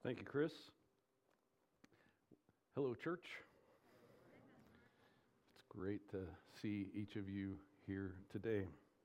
Thank you, Chris. Hello, church. It's great to see each of you here today.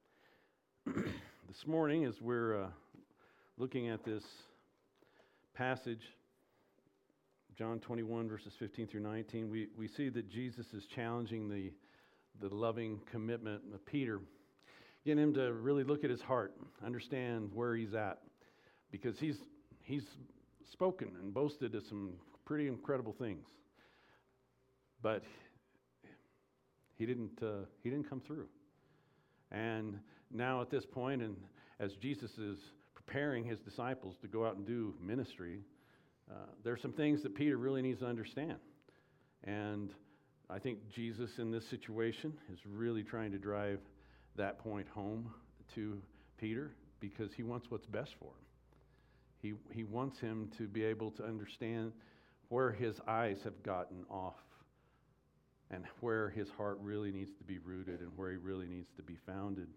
This morning, as we're looking at this passage, John 21, verses 15 through 19, we see that Jesus is challenging the loving commitment of Peter, getting him to really look at his heart, understand where he's at, because he's spoken and boasted of some pretty incredible things, but he didn't come through. And now at this point, and as Jesus is preparing his disciples to go out and do ministry, there's some things that Peter really needs to understand. And I think Jesus in this situation is really trying to drive that point home to Peter, because he wants what's best for him. He wants him to be able to understand where his eyes have gotten off and where his heart really needs to be rooted and where he really needs to be founded.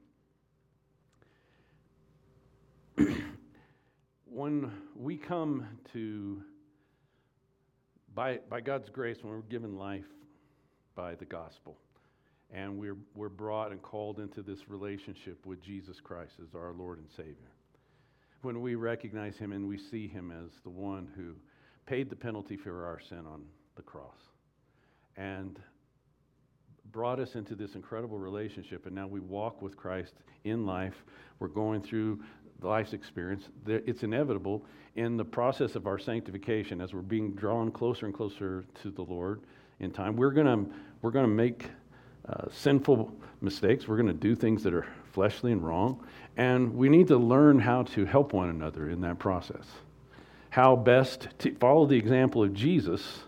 When we come to, by God's grace, when we're given life by the gospel, and we're brought and called into this relationship with Jesus Christ as our Lord and Savior, when we recognize him and we see him as the one who paid the penalty for our sin on the cross and brought us into this incredible relationship, and now we walk with Christ in life, we're going through life's experience. It's inevitable in the process of our sanctification, as we're being drawn closer and closer to the Lord in time. We're gonna make sinful mistakes. We're going to do things that are fleshly and wrong, and we need to learn how to help one another in that process. How best to follow the example of Jesus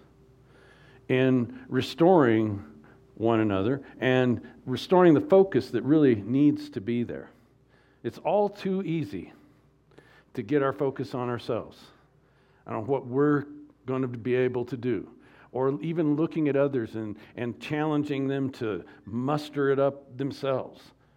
in restoring one another and restoring the focus that really needs to be there. It's all too easy to get our focus on ourselves, on what we're going to be able to do, or even looking at others and challenging them to muster it up themselves.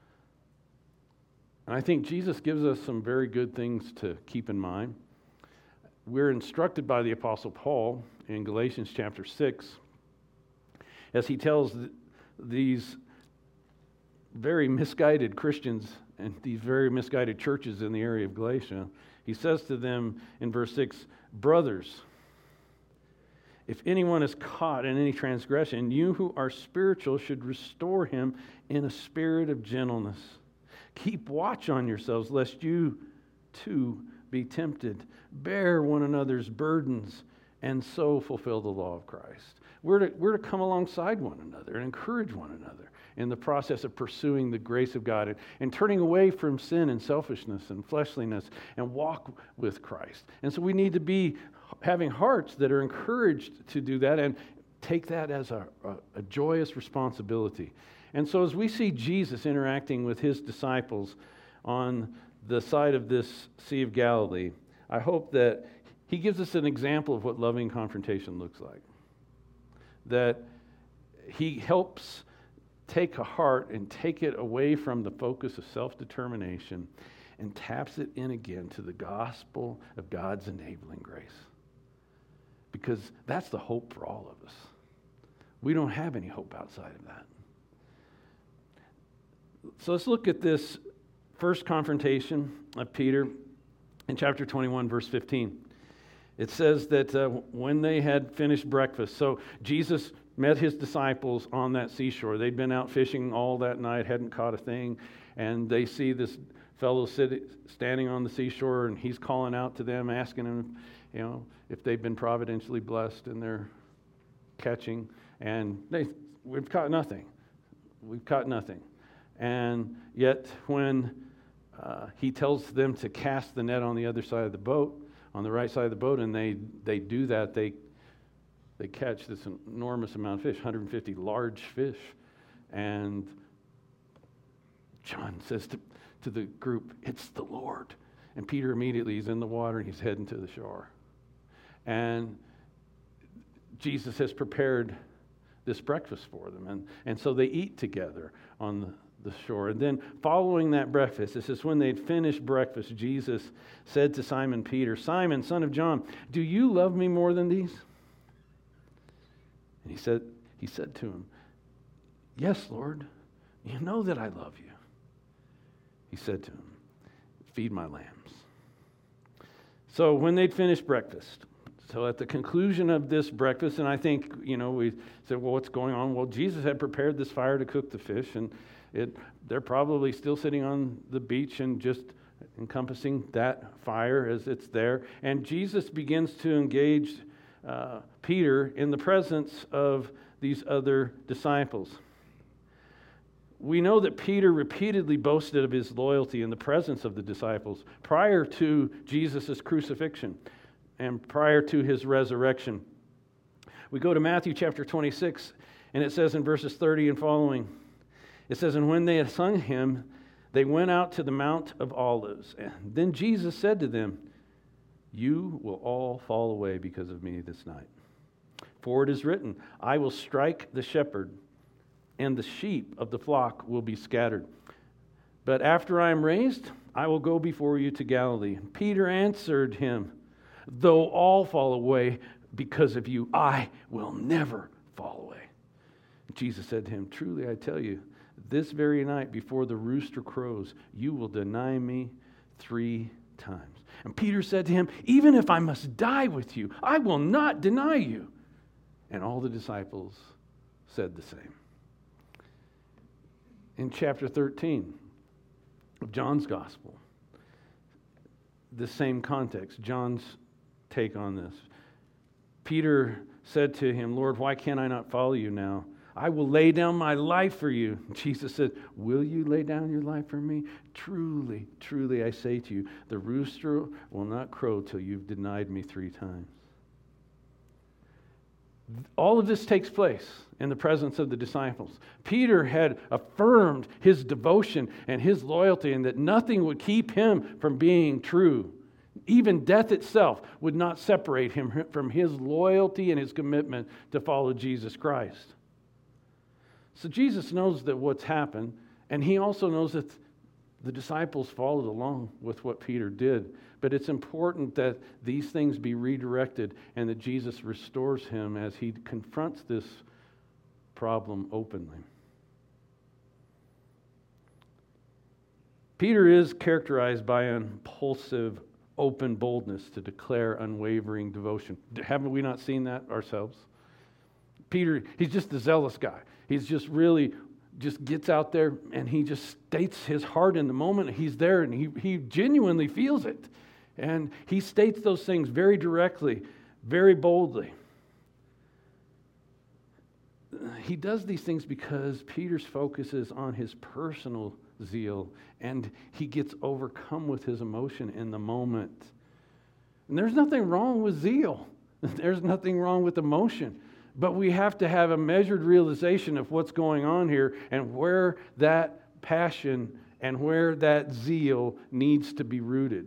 And I think Jesus gives us some very good things to keep in mind. We're instructed by the Apostle Paul in Galatians chapter 6, as he tells these very misguided Christians and these very misguided churches in the area of Galatia. He says to them in verse 6, "Brothers, if anyone is caught in any transgression, you who are spiritual should restore him in a spirit of gentleness. Keep watch on yourselves, lest you too be tempted. Bear one another's burdens, and so fulfill the law of Christ." We're to come alongside one another and encourage one another in the process of pursuing the grace of God and turning away from sin and selfishness and fleshliness and walk with Christ. And so we need to be having hearts that are encouraged to do that and take that as a joyous responsibility. And so as we see Jesus interacting with his disciples on the side of this Sea of Galilee, I hope that he gives us an example of what loving confrontation looks like. That he helps take a heart and take it away from the focus of self-determination and taps it in again to the gospel of God's enabling grace. Because that's the hope for all of us. We don't have any hope outside of that. So let's look at this first confrontation of Peter in chapter 21, verse 15. It says that when they had finished breakfast, so Jesus met his disciples on that seashore. They'd been out fishing all that night, hadn't caught a thing, and they see this fellow standing on the seashore, and he's calling out to them, asking them, if they've been providentially blessed in their catching, and we've caught nothing. We've caught nothing. And yet when he tells them to cast the net on the other side of the boat, on the right side of the boat, and they do that, they catch this enormous amount of fish, 150 large fish. And John says to the group, "It's the Lord." And Peter immediately is in the water and he's heading to the shore. And Jesus has prepared this breakfast for them. And so they eat together on the shore. And then following that breakfast, it says, when they'd finished breakfast, Jesus said to Simon Peter, "Simon, son of John, do you love me more than these?" And he said to him, "Yes, Lord, you know that I love you." He said to him, "Feed my lambs." So when they'd finished breakfast, so at the conclusion of this breakfast, and I think, we said, well, what's going on? Well, Jesus had prepared this fire to cook the fish, and they're probably still sitting on the beach and just encompassing that fire as it's there. And Jesus begins to engage Peter in the presence of these other disciples. We know that Peter repeatedly boasted of his loyalty in the presence of the disciples prior to Jesus' crucifixion and prior to his resurrection. We go to Matthew chapter 26, and it says in verses 30 and following, it says, "And when they had sung him, they went out to the Mount of Olives. And then Jesus said to them, 'You will all fall away because of me this night. For it is written, I will strike the shepherd, and the sheep of the flock will be scattered. But after I am raised, I will go before you to Galilee.' Peter answered him, 'Though all fall away because of you, I will never fall away.' Jesus said to him, 'Truly I tell you, this very night before the rooster crows, you will deny me 3 times. And Peter said to him, 'Even if I must die with you, I will not deny you.' And all the disciples said the same." In chapter 13 of John's Gospel, the same context, John's take on this. Peter said to him, "Lord, why can't I not follow you now? I will lay down my life for you." Jesus said, "Will you lay down your life for me? Truly, truly, I say to you, the rooster will not crow till you've denied me 3 times." All of this takes place in the presence of the disciples. Peter had affirmed his devotion and his loyalty, and that nothing would keep him from being true. Even death itself would not separate him from his loyalty and his commitment to follow Jesus Christ. So Jesus knows that what's happened, and he also knows that the disciples followed along with what Peter did. But it's important that these things be redirected and that Jesus restores him as he confronts this problem openly. Peter is characterized by an impulsive, open boldness to declare unwavering devotion. Haven't we not seen that ourselves? Peter, he's just a zealous guy. He's just gets out there and he just states his heart in the moment. He's there and he genuinely feels it. And he states those things very directly, very boldly. He does these things because Peter's focus is on his personal zeal, and he gets overcome with his emotion in the moment. And there's nothing wrong with zeal. There's nothing wrong with emotion. But we have to have a measured realization of what's going on here and where that passion and where that zeal needs to be rooted.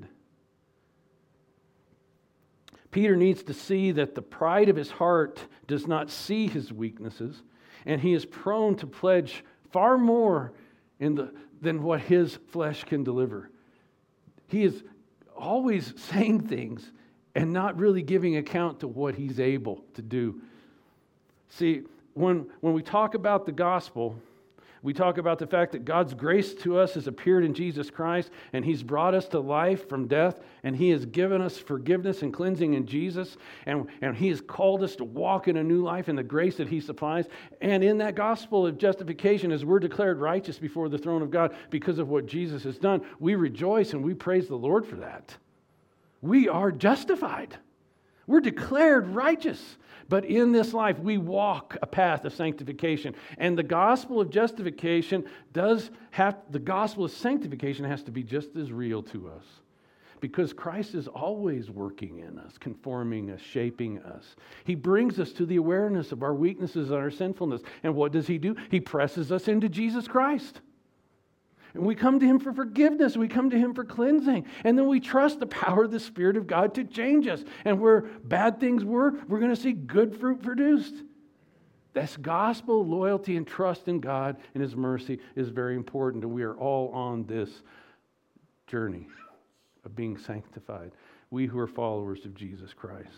Peter needs to see that the pride of his heart does not see his weaknesses, and he is prone to pledge far more than what his flesh can deliver. He is always saying things and not really giving account to what he's able to do. See, when we talk about the gospel, we talk about the fact that God's grace to us has appeared in Jesus Christ, and He's brought us to life from death, and He has given us forgiveness and cleansing in Jesus, and He has called us to walk in a new life in the grace that He supplies. And in that gospel of justification, as we're declared righteous before the throne of God because of what Jesus has done, we rejoice and we praise the Lord for that. We are justified. We're declared righteous. But in this life, we walk a path of sanctification. And the gospel of justification the gospel of sanctification has to be just as real to us. Because Christ is always working in us, conforming us, shaping us. He brings us to the awareness of our weaknesses and our sinfulness. And what does He do? He presses us into Jesus Christ. And we come to Him for forgiveness. We come to Him for cleansing. And then we trust the power of the Spirit of God to change us. And where bad things were, we're going to see good fruit produced. This gospel loyalty and trust in God and His mercy is very important. And we are all on this journey of being sanctified. We who are followers of Jesus Christ.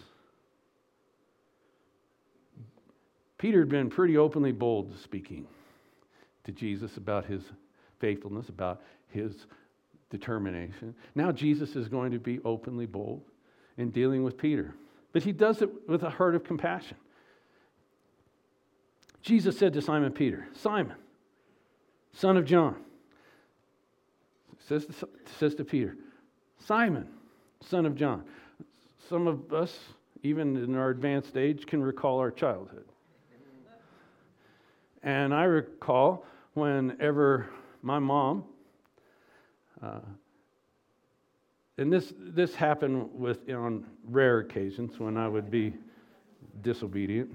Peter had been pretty openly bold speaking to Jesus about his faithfulness, about his determination. Now Jesus is going to be openly bold in dealing with Peter. But he does it with a heart of compassion. Jesus said to Simon Peter, Simon, son of John, says to Peter, Simon, son of John. Some of us, even in our advanced age, can recall our childhood. And I recall whenever my mom, and this happened on rare occasions when I would be disobedient.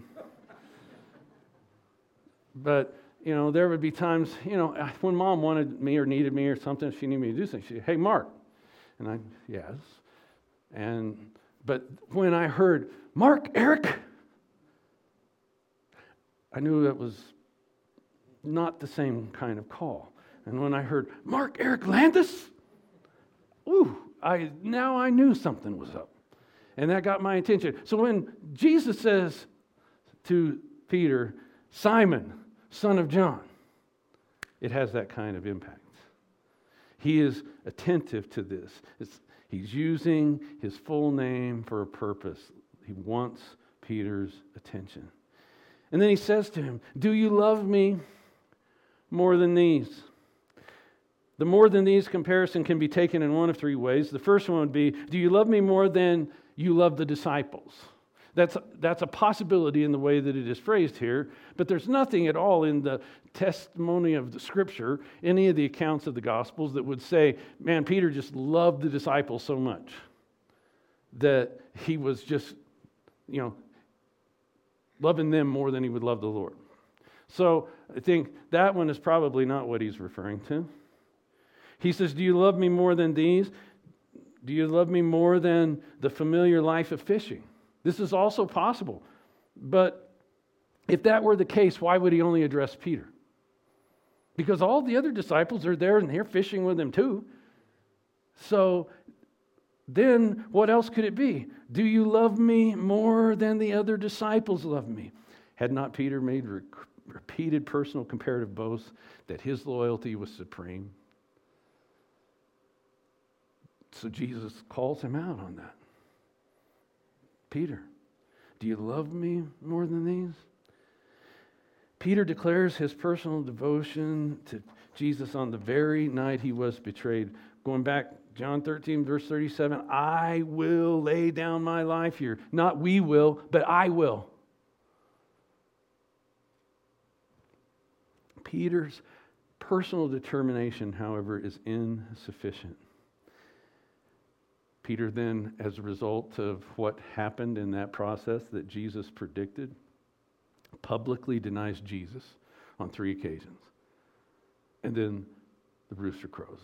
But, there would be times, when Mom wanted me or needed me or something, she needed me to do something. She'd say, hey, Mark. And I, yes. But when I heard, Mark, Eric, I knew that was not the same kind of call. And when I heard, Mark, Eric Landis, now I knew something was up. And that got my attention. So when Jesus says to Peter, Simon, son of John, it has that kind of impact. He is attentive to this. He's using his full name for a purpose. He wants Peter's attention. And then he says to him, do you love me more than these? The more than these comparison can be taken in one of three ways. The first one would be, do you love me more than you love the disciples? That's a possibility in the way that it is phrased here, but there's nothing at all in the testimony of the Scripture, any of the accounts of the Gospels that would say, man, Peter just loved the disciples so much that he was just, loving them more than he would love the Lord. So I think that one is probably not what he's referring to. He says, do you love me more than these? Do you love me more than the familiar life of fishing? This is also possible. But if that were the case, why would he only address Peter? Because all the other disciples are there and they're fishing with him too. So then what else could it be? Do you love me more than the other disciples love me? Had not Peter made repeated personal comparative boasts that his loyalty was supreme? So Jesus calls him out on that. Peter, do you love me more than these? Peter declares his personal devotion to Jesus on the very night he was betrayed. Going back, John 13, verse 37, I will lay down my life here. Not we will, but I will. Peter's personal determination, however, is insufficient. Peter then, as a result of what happened in that process that Jesus predicted, publicly denies Jesus on 3 occasions. And then the rooster crows.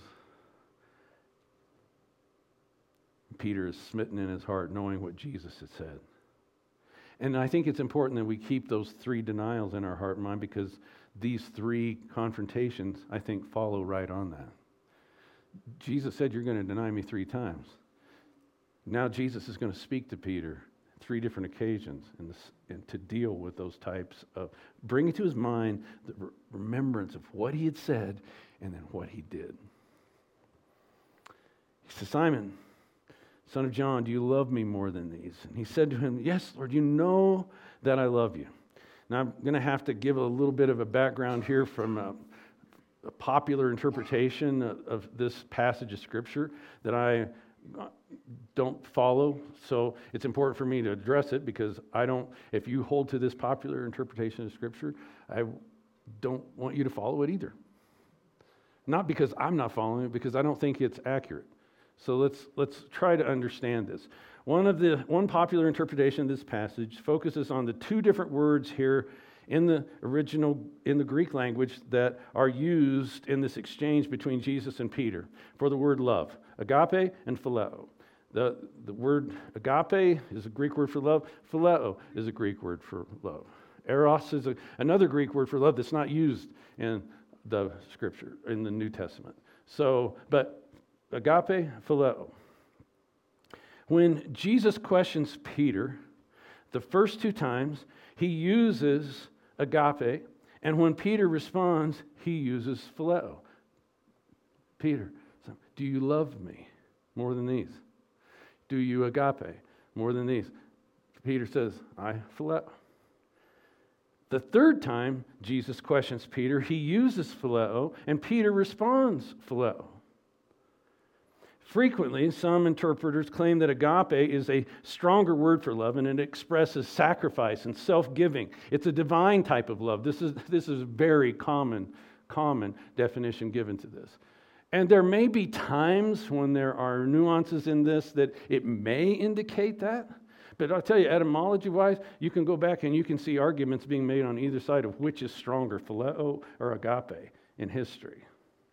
Peter is smitten in his heart knowing what Jesus had said. And I think it's important that we keep those 3 denials in our heart and mind because these 3 confrontations, I think, follow right on that. Jesus said, you're going to deny me 3 times. Now Jesus is going to speak to Peter 3 different occasions and to deal with those types of, bringing to his mind the remembrance of what he had said and then what he did. He says, Simon, son of John, do you love me more than these? And he said to him, yes, Lord, you know that I love you. Now I'm going to have to give a little bit of a background here from a popular interpretation of this passage of Scripture that I don't follow, so it's important for me to address it because if you hold to this popular interpretation of Scripture, I don't want you to follow it either. Not because I'm not following it, because I don't think it's accurate. So let's try to understand this. One popular interpretation of this passage focuses on the 2 different words here in the Greek language that are used in this exchange between Jesus and Peter for the word love, agape and phileo. The word agape is a Greek word for love. Phileo is a Greek word for love. Eros is another Greek word for love that's not used in the Scripture, in the New Testament. So, but agape, phileo. When Jesus questions Peter, the first two times, he uses agape, and when Peter responds, he uses phileo. Peter, do you love me more than these? Do you agape more than these? Peter says, I phileo. The third time Jesus questions Peter, he uses phileo, and Peter responds phileo. Frequently, some interpreters claim that agape is a stronger word for love, and it expresses sacrifice and self-giving. It's a divine type of love. This is very common definition given to this. And there may be times when there are nuances in this that it may indicate that. But I'll tell you, etymology-wise, you can go back and you can see arguments being made on either side of which is stronger, phileo or agape, in history.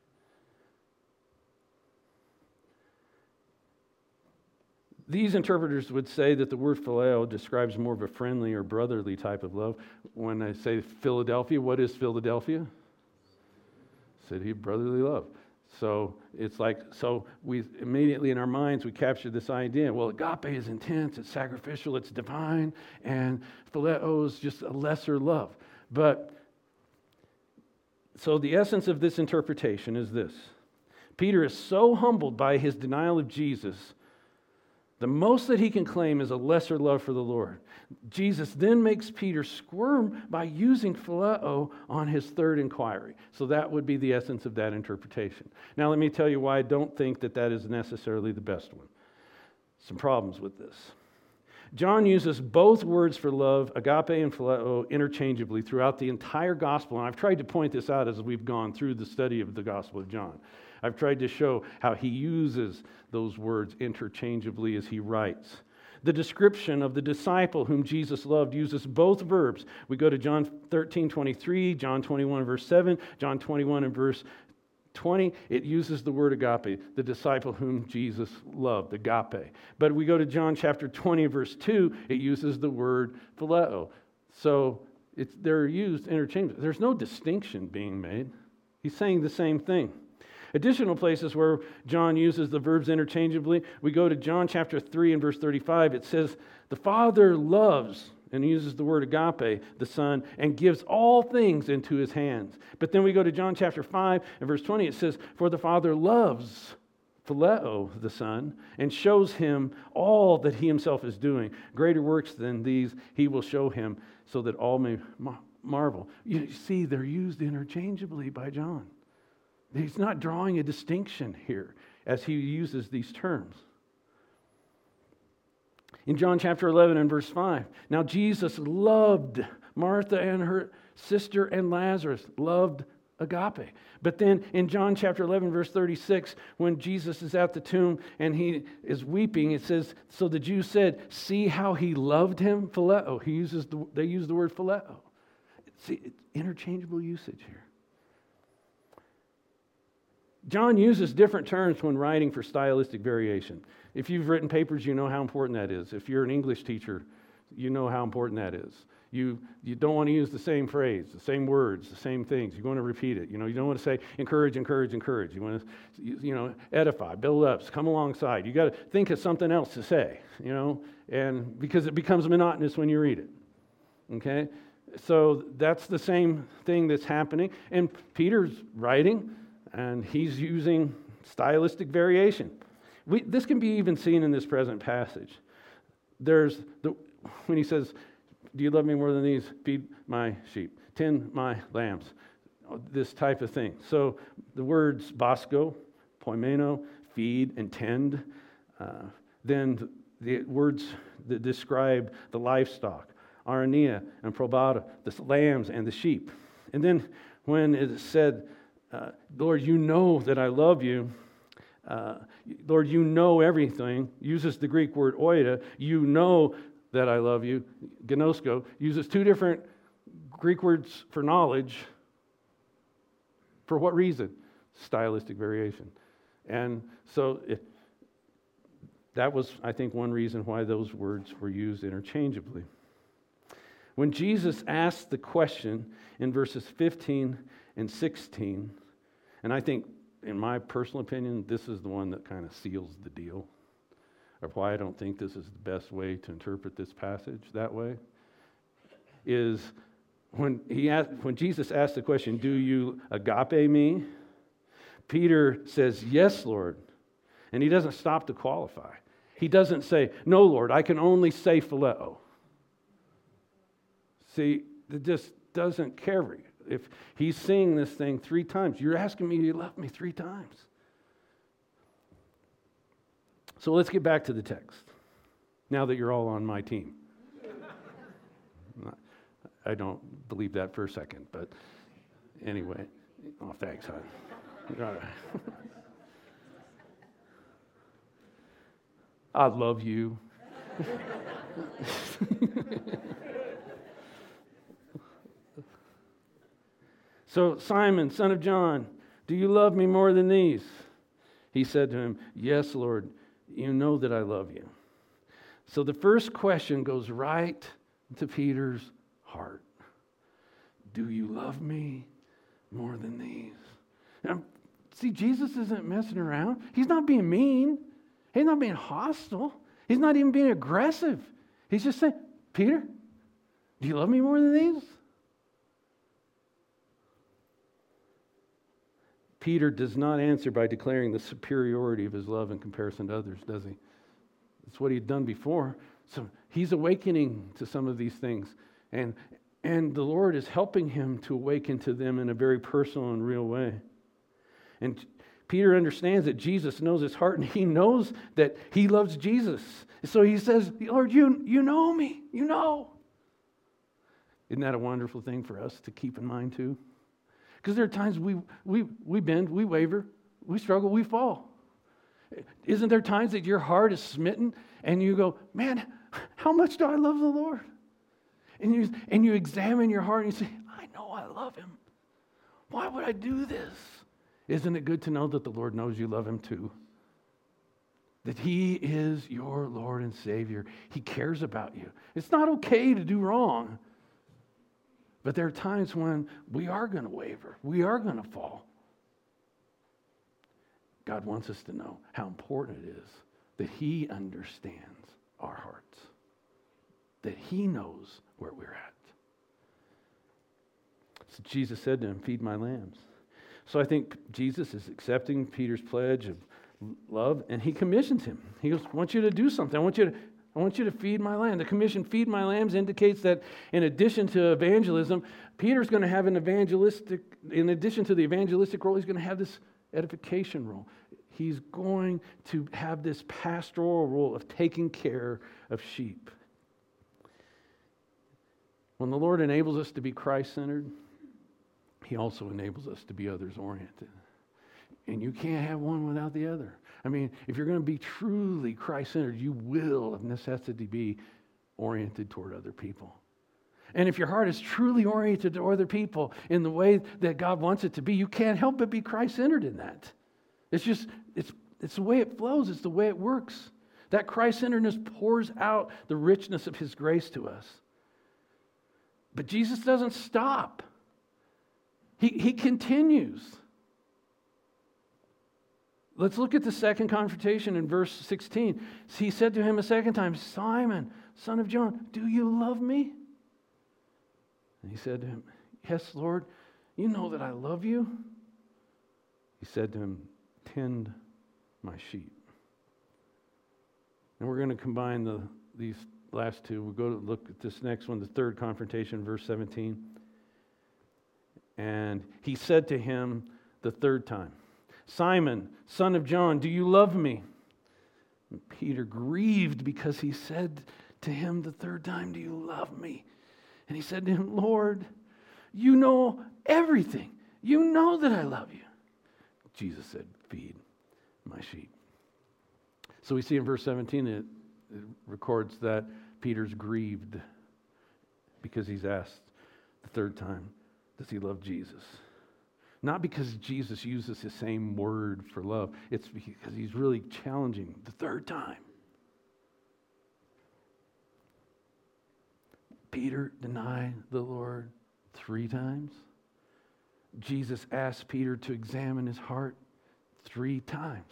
These interpreters would say that the word phileo describes more of a friendly or brotherly type of love. When I say Philadelphia, what is Philadelphia? City of brotherly love. So it's like, so we immediately in our minds, we capture this idea. Well, agape is intense, it's sacrificial, it's divine, and phileo is just a lesser love. But, so the essence of this interpretation is this. Peter is so humbled by his denial of Jesus, the most that he can claim is a lesser love for the Lord. Jesus then makes Peter squirm by using phileo on his third inquiry. So that would be the essence of that interpretation. Now let me tell you why I don't think that that is necessarily the best one. Some problems with this. John uses both words for love, agape and phileo, interchangeably throughout the entire gospel. And I've tried to point this out as we've gone through the study of the Gospel of John. I've tried to show how he uses those words interchangeably as he writes. The description of the disciple whom Jesus loved uses both verbs. We go to John 13:23, John 21 verse 7, John 21 and verse 20. It uses the word agape, the disciple whom Jesus loved, agape. But we go to John chapter 20 verse 2, it uses the word phileo. So they're used interchangeably. There's no distinction being made. He's saying the same thing. Additional places where John uses the verbs interchangeably, we go to John chapter 3 and verse 35. It says, the Father loves, and he uses the word agape, the Son, and gives all things into his hands. But then we go to John chapter 5 and verse 20. It says, for the Father loves, phileo, the Son, and shows him all that he himself is doing. Greater works than these he will show him, so that all may marvel. You see, they're used interchangeably by John. He's not drawing a distinction here as he uses these terms. In John chapter 11 and verse 5, now Jesus loved Martha and her sister and Lazarus, loved agape. But then in John chapter 11 verse 36, when Jesus is at the tomb and he is weeping, it says, so the Jews said, see how he loved him, phileo. They use the word phileo. See, it's interchangeable usage here. John uses different terms when writing for stylistic variation. If you've written papers, you know how important that is. If you're an English teacher, you know how important that is. You don't want to use the same phrase, the same words, the same things. You want to repeat it. You don't want to say encourage, encourage, encourage. You want to, edify, build up, come alongside. You got to think of something else to say, and because it becomes monotonous when you read it. Okay? So that's the same thing that's happening. And Peter's writing, and he's using stylistic variation. This can be even seen in this present passage. When he says, do you love me more than these? Feed my sheep. Tend my lambs. This type of thing. So the words basko, poimeno, feed, and tend. Then the words that describe the livestock, arania and probata, the lambs and the sheep. And then when it is said, Lord, you know that I love you. Lord, you know everything. Uses the Greek word oida. You know that I love you. Gnosko uses two different Greek words for knowledge. For what reason? Stylistic variation. And so that was, I think, one reason why those words were used interchangeably. When Jesus asked the question in verses 15 and 16, and I think, in my personal opinion, this is the one that kind of seals the deal, or why I don't think this is the best way to interpret this passage that way, is when Jesus asked the question, do you agape me? Peter says, yes, Lord. And he doesn't stop to qualify. He doesn't say, no, Lord, I can only say phileo. See, it just doesn't carry. If he's saying this thing 3 times, you're asking me, you love me 3 times. So let's get back to the text, now that you're all on my team. I don't believe that for a second, but anyway. Oh, thanks, hon. All right. I love you. So, Simon, son of John, do you love me more than these? He said to him, yes, Lord, you know that I love you. So the first question goes right to Peter's heart. Do you love me more than these? Now, see, Jesus isn't messing around. He's not being mean. He's not being hostile. He's not even being aggressive. He's just saying, Peter, do you love me more than these? Peter does not answer by declaring the superiority of his love in comparison to others, does he? That's what he'd done before. So he's awakening to some of these things. And the Lord is helping him to awaken to them in a very personal and real way. And Peter understands that Jesus knows his heart, and he knows that he loves Jesus. So he says, Lord, you know me. You know. Isn't that a wonderful thing for us to keep in mind too? Because there are times we bend, we waver, we struggle, we fall. Isn't there times that your heart is smitten and you go, man, how much do I love the Lord? And you examine your heart and you say, I know I love him. Why would I do this? Isn't it good to know that the Lord knows you love him too? That he is your Lord and Savior. He cares about you. It's not okay to do wrong. But there are times when we are going to waver. We are going to fall. God wants us to know how important it is that he understands our hearts. That he knows where we're at. So Jesus said to him, feed my lambs. So I think Jesus is accepting Peter's pledge of love, and he commissions him. He goes, I want you to do something. I want you to feed my lamb. The commission, feed my lambs, indicates that in addition to evangelism, Peter's going to have in addition to the evangelistic role, he's going to have this edification role. He's going to have this pastoral role of taking care of sheep. When the Lord enables us to be Christ-centered, he also enables us to be others-oriented. And you can't have one without the other. I mean, if you're going to be truly Christ-centered, you will, of necessity, be oriented toward other people. And if your heart is truly oriented to other people in the way that God wants it to be, you can't help but be Christ-centered in that. It's the way it flows. It's the way it works. That Christ-centeredness pours out the richness of his grace to us. But Jesus doesn't stop. He continues. Let's look at the second confrontation in verse 16. He said to him a second time, Simon, son of John, do you love me? And he said to him, yes, Lord, you know that I love you. He said to him, tend my sheep. And we're going to combine these last two. We'll go to look at this next one, the third confrontation, verse 17. And he said to him the third time, Simon, son of John, do you love me? And Peter grieved because he said to him the third time, do you love me? And he said to him, Lord, you know everything. You know that I love you. Jesus said, feed my sheep. So we see in verse 17, it records that Peter's grieved because he's asked the third time, does he love Jesus? Not because Jesus uses the same word for love. It's because he's really challenging the third time. Peter denied the Lord 3 times. Jesus asked Peter to examine his heart 3 times.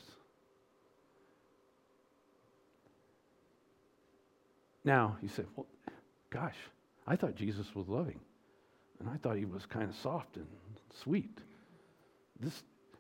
Now, you say, well, gosh, I thought Jesus was loving. And I thought he was kind of soft and sweet. This,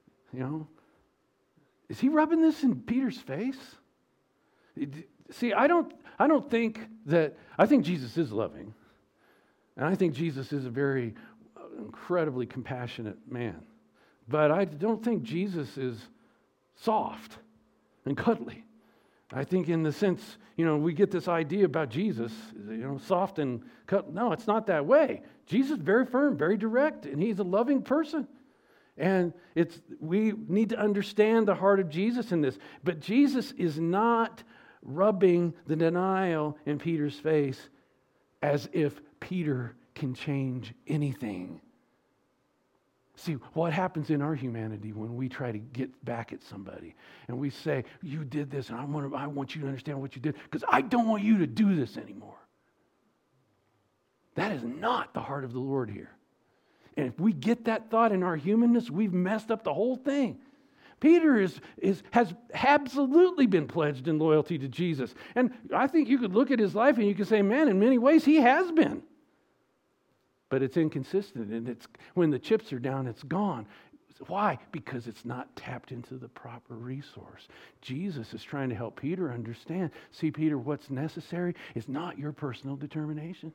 is he rubbing this in Peter's face? See, I think Jesus is loving. And I think Jesus is a very incredibly compassionate man. But I don't think Jesus is soft and cuddly. I think in the sense, we get this idea about Jesus, soft and cuddly. No, it's not that way. Jesus is very firm, very direct, and he's a loving person. And we need to understand the heart of Jesus in this. But Jesus is not rubbing the denial in Peter's face as if Peter can change anything. See, what happens in our humanity when we try to get back at somebody and we say, you did this and I want you to understand what you did because I don't want you to do this anymore. That is not the heart of the Lord here. And if we get that thought in our humanness, we've messed up the whole thing. Peter has absolutely been pledged in loyalty to Jesus. And I think you could look at his life and you could say, man, in many ways he has been. But it's inconsistent, and it's when the chips are down, it's gone. Why? Because it's not tapped into the proper resource. Jesus is trying to help Peter understand. See, Peter, what's necessary is not your personal determination.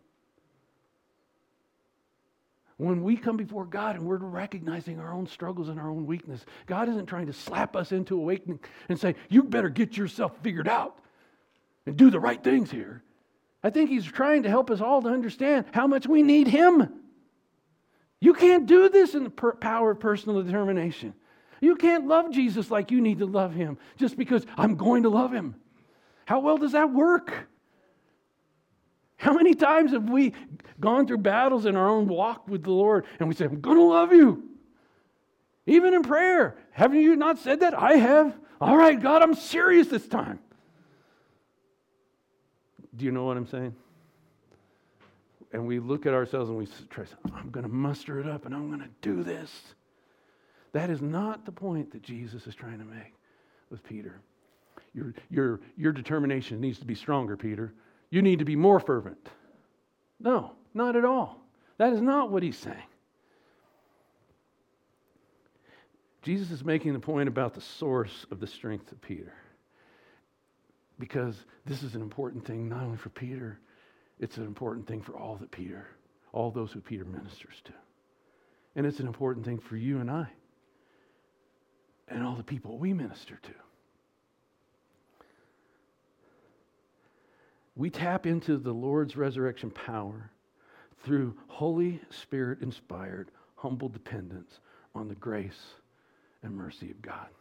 When we come before God and we're recognizing our own struggles and our own weakness, God isn't trying to slap us into awakening and say, you better get yourself figured out and do the right things here. I think he's trying to help us all to understand how much we need him. You can't do this in the power of personal determination. You can't love Jesus like you need to love him just because I'm going to love him. How well does that work? How many times have we gone through battles in our own walk with the Lord and we say, I'm going to love you. Even in prayer. Haven't you not said that? I have. All right, God, I'm serious this time. Do you know what I'm saying? And we look at ourselves and we try to say, I'm going to muster it up and I'm going to do this. That is not the point that Jesus is trying to make with Peter. Your determination needs to be stronger, Peter. You need to be more fervent. No, not at all. That is not what he's saying. Jesus is making the point about the source of the strength of Peter. Because this is an important thing not only for Peter, it's an important thing for all those who Peter ministers to. And it's an important thing for you and I and all the people we minister to. We tap into the Lord's resurrection power through Holy Spirit-inspired, humble dependence on the grace and mercy of God.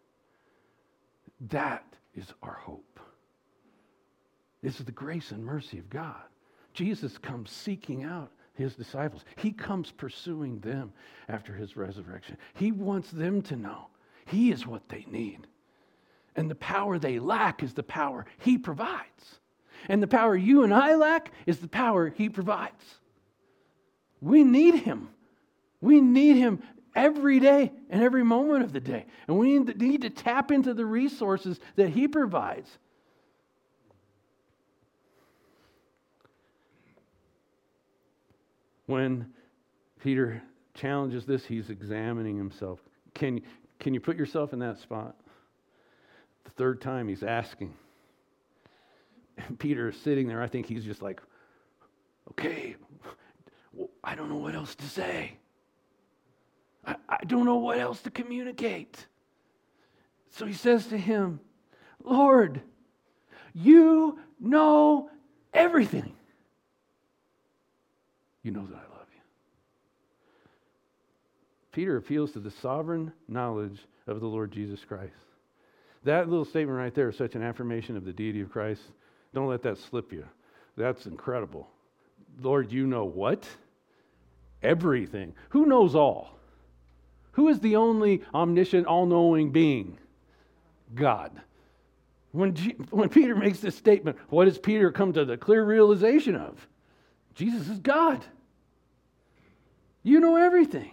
That is our hope. This is the grace and mercy of God. Jesus comes seeking out his disciples. He comes pursuing them after his resurrection. He wants them to know he is what they need. And the power they lack is the power he provides. And the power you and I lack is the power he provides. We need him. We need him every day and every moment of the day. And we need to tap into the resources that he provides. When Peter challenges this, he's examining himself. Can you put yourself in that spot? The 3rd time he's asking. And Peter is sitting there. I think he's just like, okay, well, I don't know what else to say. I don't know what else to communicate. So he says to him, Lord, you know everything. You know that I love you. Peter appeals to the sovereign knowledge of the Lord Jesus Christ. That little statement right there is such an affirmation of the deity of Christ. Don't let that slip you. That's incredible. Lord, you know what? Everything. Who knows all? Who is the only omniscient, all-knowing being? God. When Peter makes this statement, what does Peter come to the clear realization of? Jesus is God. You know everything.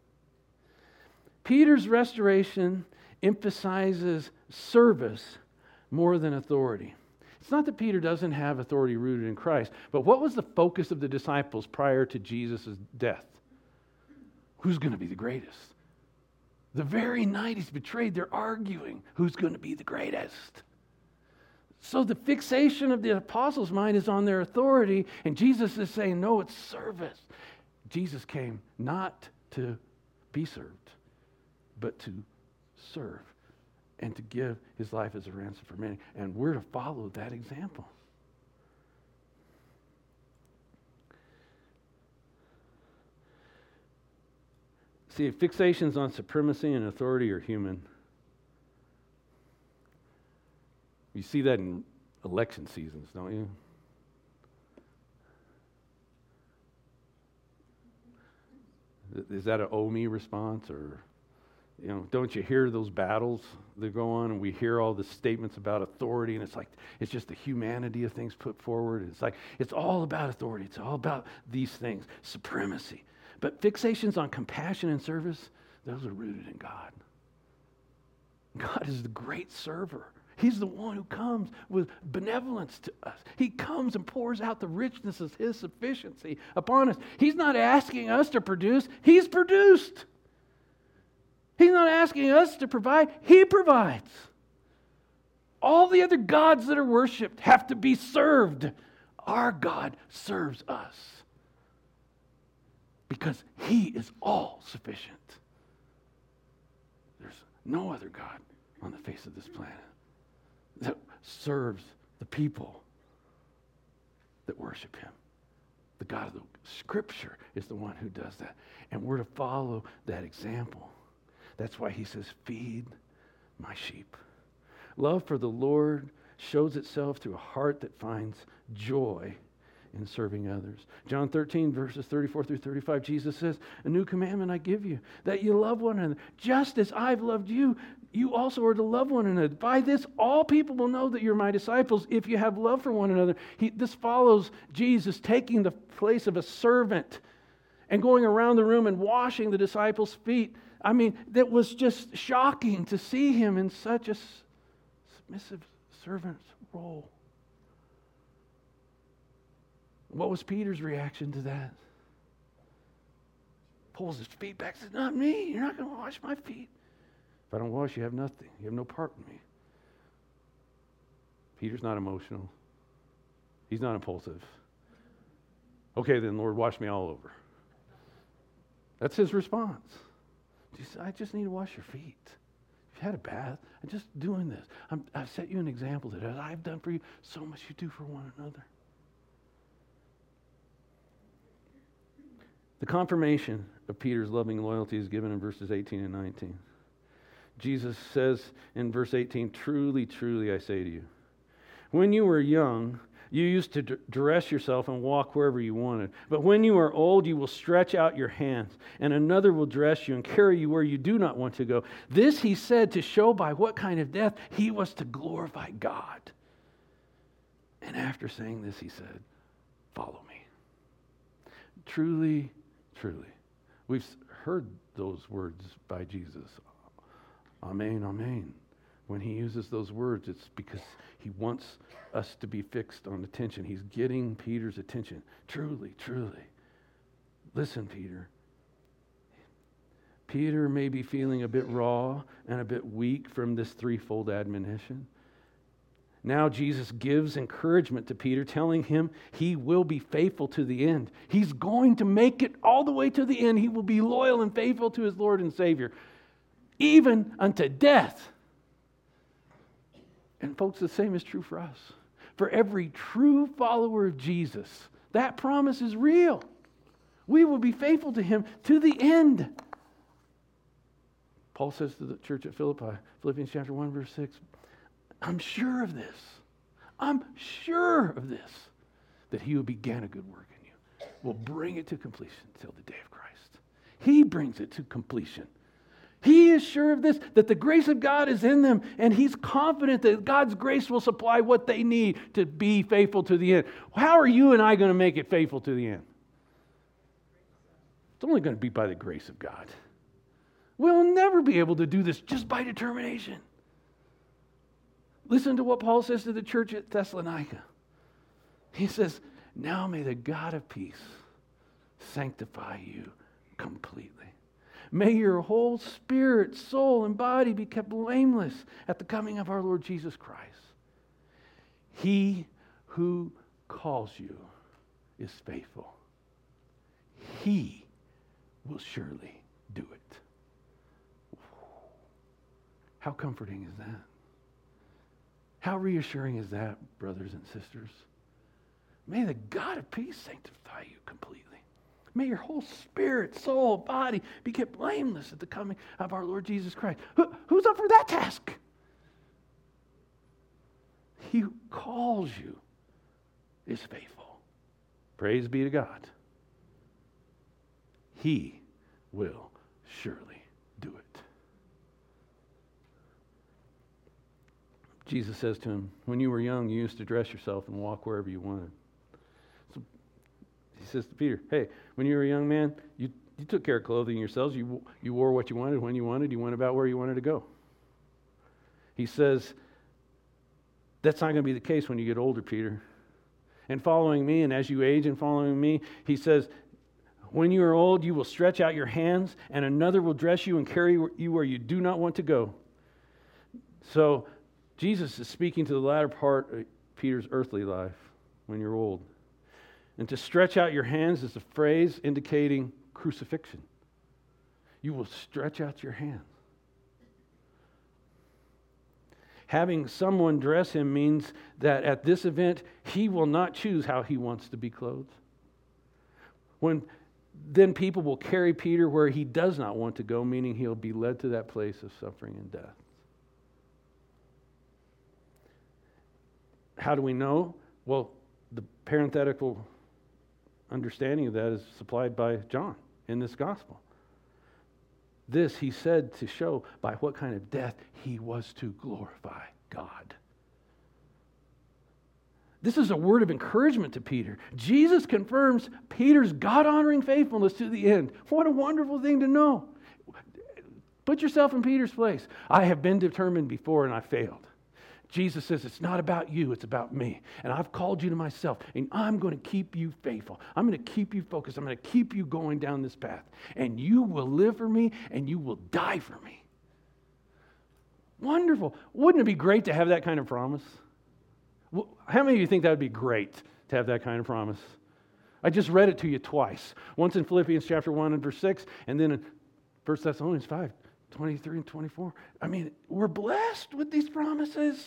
Peter's restoration emphasizes service more than authority. It's not that Peter doesn't have authority rooted in Christ, but what was the focus of the disciples prior to Jesus' death? Who's going to be the greatest? The very night he's betrayed, they're arguing who's going to be the greatest. So the fixation of the apostles' mind is on their authority, and Jesus is saying, no, it's service. Jesus came not to be served, but to serve and to give his life as a ransom for many. And we're to follow that example. See, fixations on supremacy and authority are human. You see that in election seasons, don't you? Is that an "oh me" response? Or, don't you hear those battles that go on, and we hear all the statements about authority, and it's just the humanity of things put forward. It's like, it's all about authority. It's all about these things, supremacy. But fixations on compassion and service, those are rooted in God. God is the great server. He's the one who comes with benevolence to us. He comes and pours out the richness of his sufficiency upon us. He's not asking us to produce. He's produced. He's not asking us to provide. He provides. All the other gods that are worshipped have to be served. Our God serves us because he is all sufficient. There's no other God on the face of this planet that serves the people that worship him. The God of the Scripture is the one who does that. And we're to follow that example. That's why he says, feed my sheep. Love for the Lord shows itself through a heart that finds joy in serving others. John 13, verses 34 through 35, Jesus says, a new commandment I give you, that you love one another. Just as I've loved you, you also are to love one another. By this, all people will know that you're my disciples if you have love for one another. This follows Jesus taking the place of a servant and going around the room and washing the disciples' feet. I mean, that was just shocking to see him in such a submissive servant's role. What was Peter's reaction to that? Pulls his feet back and says, not me. You're not going to wash my feet. If I don't wash, you have nothing. You have no part in me. Peter's not emotional. He's not impulsive. Okay, then, Lord, wash me all over. That's his response. I just need to wash your feet. You've had a bath. I'm just doing this. I've set you an example that as I've done for you, so much you do for one another. The confirmation of Peter's loving loyalty is given in verses 18 and 19. Jesus says in verse 18, truly, truly, I say to you, when you were young, you used to dress yourself and walk wherever you wanted. But when you are old, you will stretch out your hands, and another will dress you and carry you where you do not want to go. This he said to show by what kind of death he was to glorify God. And after saying this, he said, follow me. Truly, truly. We've heard those words by Jesus. Amen, amen. When he uses those words, it's because he wants us to be fixed on attention. He's getting Peter's attention. Truly, truly. Listen, Peter. Peter may be feeling a bit raw and a bit weak from this threefold admonition. Now Jesus gives encouragement to Peter, telling him he will be faithful to the end. He's going to make it all the way to the end. He will be loyal and faithful to his Lord and Savior, even unto death. And folks, the same is true for us. For every true follower of Jesus, that promise is real. We will be faithful to him to the end. Paul says to the church at Philippi, Philippians chapter 1, verse 6, I'm sure of this. I'm sure of this, that he who began a good work in you will bring it to completion until the day of Christ. He brings it to completion. He is sure of this, that the grace of God is in them, and he's confident that God's grace will supply what they need to be faithful to the end. How are you and I going to make it faithful to the end? It's only going to be by the grace of God. We'll never be able to do this just by determination. Listen to what Paul says to the church at Thessalonica. He says, now may the God of peace sanctify you completely. May your whole spirit, soul, and body be kept blameless at the coming of our Lord Jesus Christ. He who calls you is faithful. He will surely do it. How comforting is that? How reassuring is that, brothers and sisters? May the God of peace sanctify you completely. May your whole spirit, soul, body be kept blameless at the coming of our Lord Jesus Christ. Who's up for that task? He who calls you is faithful. Praise be to God. He will surely do it. Jesus says to him, when you were young, you used to dress yourself and walk wherever you wanted. So he says to Peter, hey, when you were a young man, you took care of clothing yourselves. You wore what you wanted when you wanted. You went about where you wanted to go. He says, that's not going to be the case when you get older, Peter. And following me, and as you age and following me, he says, when you are old, you will stretch out your hands, and another will dress you and carry you where you do not want to go. So Jesus is speaking to the latter part of Peter's earthly life, when you're old. And to stretch out your hands is a phrase indicating crucifixion. You will stretch out your hands. Having someone dress him means that at this event, he will not choose how he wants to be clothed. Then people will carry Peter where he does not want to go, meaning he'll be led to that place of suffering and death. How do we know? Well, the parenthetical understanding of that is supplied by John in this gospel. This he said to show by what kind of death he was to glorify God. This is a word of encouragement to Peter. Jesus confirms Peter's God-honoring faithfulness to the end. What a wonderful thing to know. Put yourself in Peter's place. I have been determined before and I failed. Jesus says, it's not about you, it's about me. And I've called you to myself, and I'm going to keep you faithful. I'm going to keep you focused. I'm going to keep you going down this path. And you will live for me, and you will die for me. Wonderful. Wouldn't it be great to have that kind of promise? How many of you think that would be great to have that kind of promise? I just read it to you twice. Once in Philippians chapter 1 and verse 6, and then in 1 Thessalonians 5. 23 and 24. I mean, we're blessed with these promises.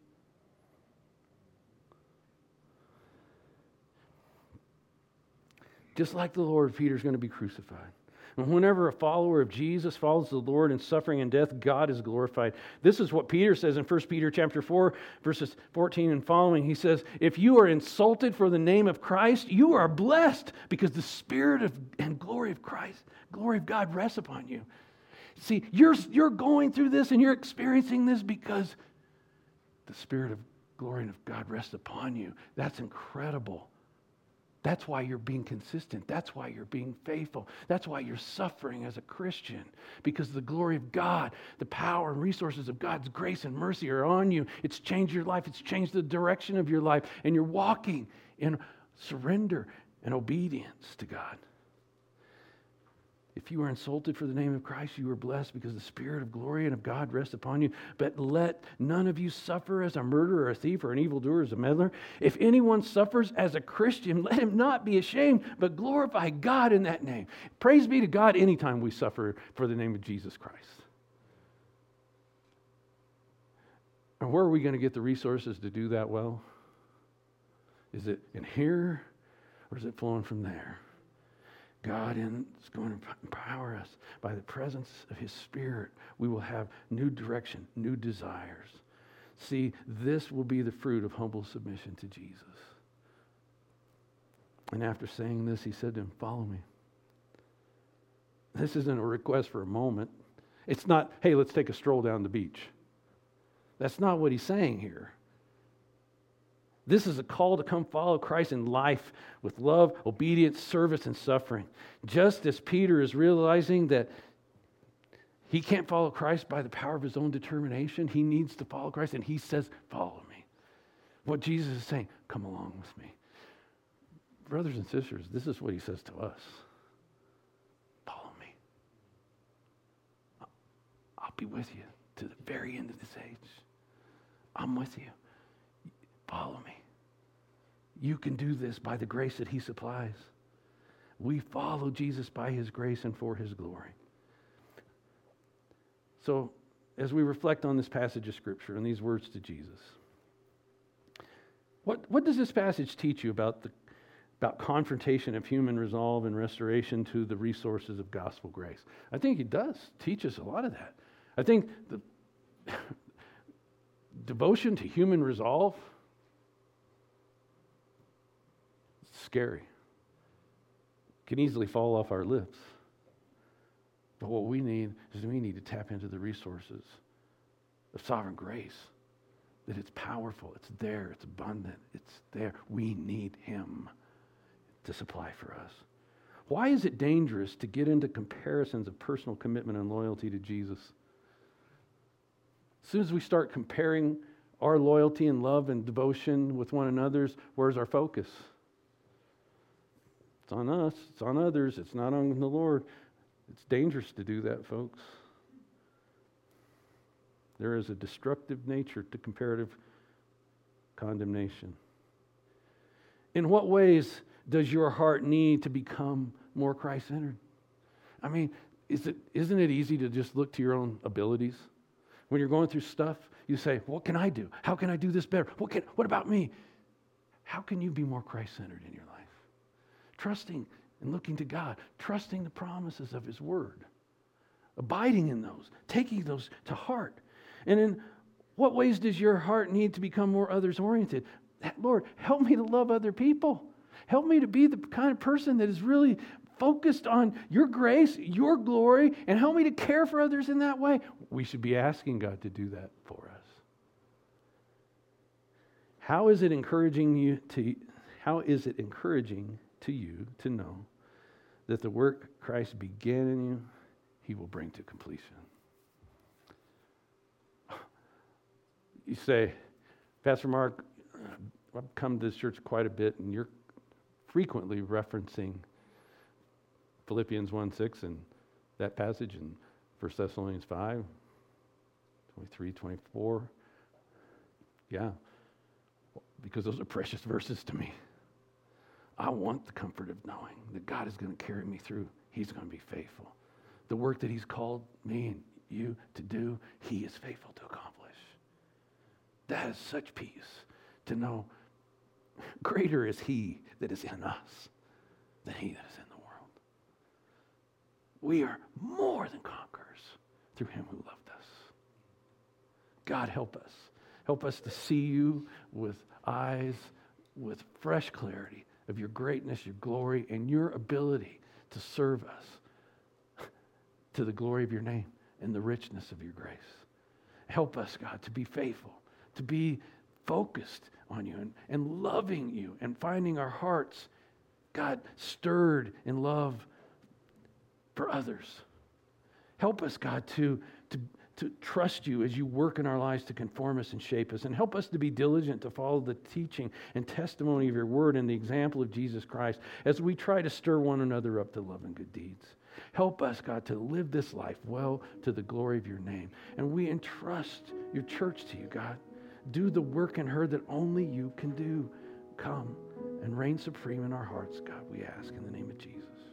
Just like the Lord, Peter's going to be crucified. And whenever a follower of Jesus follows the Lord in suffering and death, God is glorified. This is what Peter says in 1 Peter chapter 4, verses 14 and following. He says, if you are insulted for the name of Christ, you are blessed because the Spirit and glory of Christ, glory of God rests upon you. See, you're going through this and you're experiencing this because the Spirit of glory and of God rests upon you. That's incredible. That's why you're being consistent. That's why you're being faithful. That's why you're suffering as a Christian. Because the glory of God, the power and resources of God's grace and mercy are on you. It's changed your life. It's changed the direction of your life. And you're walking in surrender and obedience to God. If you are insulted for the name of Christ, you are blessed because the Spirit of glory and of God rests upon you. But let none of you suffer as a murderer, or a thief, or an evildoer, as a meddler. If anyone suffers as a Christian, let him not be ashamed, but glorify God in that name. Praise be to God anytime we suffer for the name of Jesus Christ. And where are we going to get the resources to do that well? Is it in here, or is it flowing from there? God is going to empower us by the presence of His Spirit. We will have new direction, new desires. See, this will be the fruit of humble submission to Jesus. And after saying this, He said to him, follow me. This isn't a request for a moment. It's not, hey, let's take a stroll down the beach. That's not what he's saying here. This is a call to come follow Christ in life with love, obedience, service, and suffering. Just as Peter is realizing that he can't follow Christ by the power of his own determination, he needs to follow Christ, and he says, follow me. What Jesus is saying, come along with me. Brothers and sisters, this is what he says to us. Follow me. I'll be with you to the very end of this age. I'm with you. Follow me. You can do this by the grace that he supplies. We follow Jesus by his grace and for his glory. So, as we reflect on this passage of Scripture and these words to Jesus, what does this passage teach you about confrontation of human resolve and restoration to the resources of gospel grace? I think it does teach us a lot of that. I think the devotion to human resolve, scary. Can easily fall off our lips. But what we need is we need to tap into the resources of sovereign grace. That it's powerful, it's there, it's abundant, it's there. We need him to supply for us. Why is it dangerous to get into comparisons of personal commitment and loyalty to Jesus? As soon as we start comparing our loyalty and love and devotion with one another's, where's our focus? It's on us, it's on others, it's not on the Lord. It's dangerous to do that, folks. There is a destructive nature to comparative condemnation. In what ways does your heart need to become more Christ-centered? I mean, isn't it easy to just look to your own abilities? When you're going through stuff, you say, what can I do? How can I do this better? What about me? How can you be more Christ-centered in your life? Trusting and looking to God, trusting the promises of his word, abiding in those, taking those to heart. And in what ways does your heart need to become more others-oriented? Lord, help me to love other people. Help me to be the kind of person that is really focused on your grace, your glory, and help me to care for others in that way. We should be asking God to do that for us. How is it encouraging to you to know that the work Christ began in you, he will bring to completion? You say, Pastor Mark, I've come to this church quite a bit, and you're frequently referencing Philippians 1:6 and that passage in 1 Thessalonians 5, 23, 24. Yeah, because those are precious verses to me. I want the comfort of knowing that God is going to carry me through. He's going to be faithful. The work that he's called me and you to do, he is faithful to accomplish. That is such peace to know greater is he that is in us than he that is in the world. We are more than conquerors through him who loved us. God, help us. Help us to see you with eyes with fresh clarity of your greatness, your glory, and your ability to serve us to the glory of your name and the richness of your grace. Help us, God, to be faithful, to be focused on you and loving you and finding our hearts, God, stirred in love for others. Help us, God, to trust you as you work in our lives to conform us and shape us. And help us to be diligent to follow the teaching and testimony of your word and the example of Jesus Christ as we try to stir one another up to love and good deeds. Help us, God, to live this life well to the glory of your name. And we entrust your church to you, God. Do the work in her that only you can do. Come and reign supreme in our hearts, God, we ask in the name of Jesus.